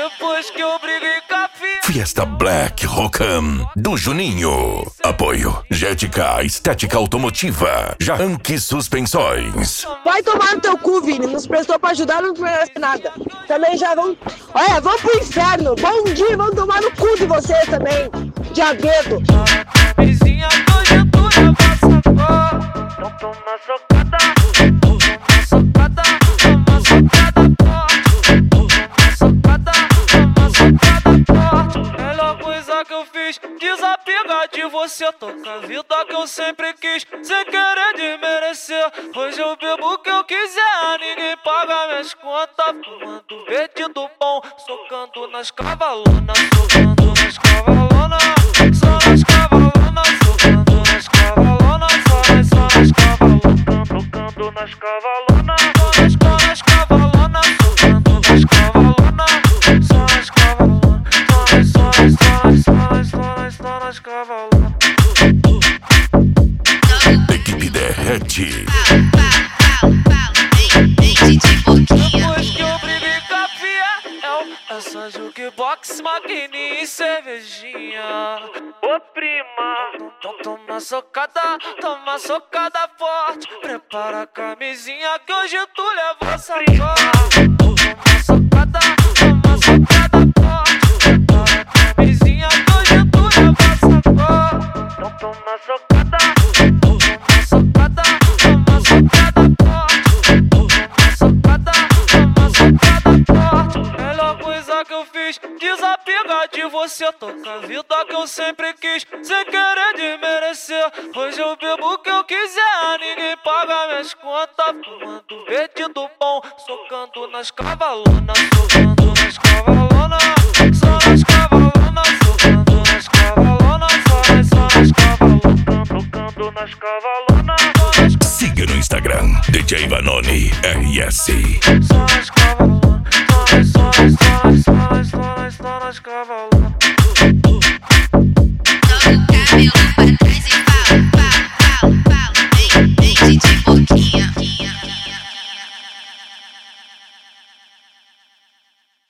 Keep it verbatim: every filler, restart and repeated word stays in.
Depois que eu briguei com a filha. Fiesta Black Rocam do Juninho. Apoio Jetica Estética Automotiva. Janque Suspensões. Vai tomar no teu cu, Vini. Nos prestou pra ajudar, não merece nada. Também já vão... Olha, vão pro inferno. Bom dia, vão tomar no cu de vocês também. Diabedo. Vizinha do Getúlio, passa cor. Então toma socada. Toma socada. Toma socada forte. Toma socada. Toma socada forte. Melhor coisa que eu fiz, desapegar de você. Toca a vida que eu sempre quis, sem querer desmerecer. Hoje eu bebo o que eu quiser, ninguém paga minhas contas. Fumando verde do bom, socando nas cavalonas. Socando nas cavalonas. Só nas cavalonas. Socando nas cavalonas. Só nas, só nas cavalonas. Tocando nas cavalonas. Só nas, só nas cavalonas. Socando nas cavalonas. Só nas cavalonas. Só nas, só nas, só nas, só nas, só nas, só nas cavalonas. Equipe Derrete. Depois que eu briguei com a Fiel, é só jukebox, maquininha e cervejinha. Ô prima, então toma socada, toma socada forte. Prepara a camisinha que hoje tu leva essa cor. Toma socada, toma socada forte. Prepara a camisinha que hoje tu leva essa cor. Então toma socada, toma socada, toma socada forte. Toma socada, toma socada forte. Melhor coisa que eu fiz, desapegar de você. Toca a vida que eu sempre quis, sem querer desmerecer. Hoje eu bebo o que eu quiser, ninguém paga minhas contas. Fumando verde do bom, socando nas cavalonas. Socando nas cavalonas. Só nas cavalonas. Socando nas cavalonas. Só nas, só nas cavalonas. Tocando nas cavalonas. Siga no Instagram D J Vanoni R S. Só nas cavalonas. Só nas, só nas, só nas, só nas, só nas, só nas cavalonas.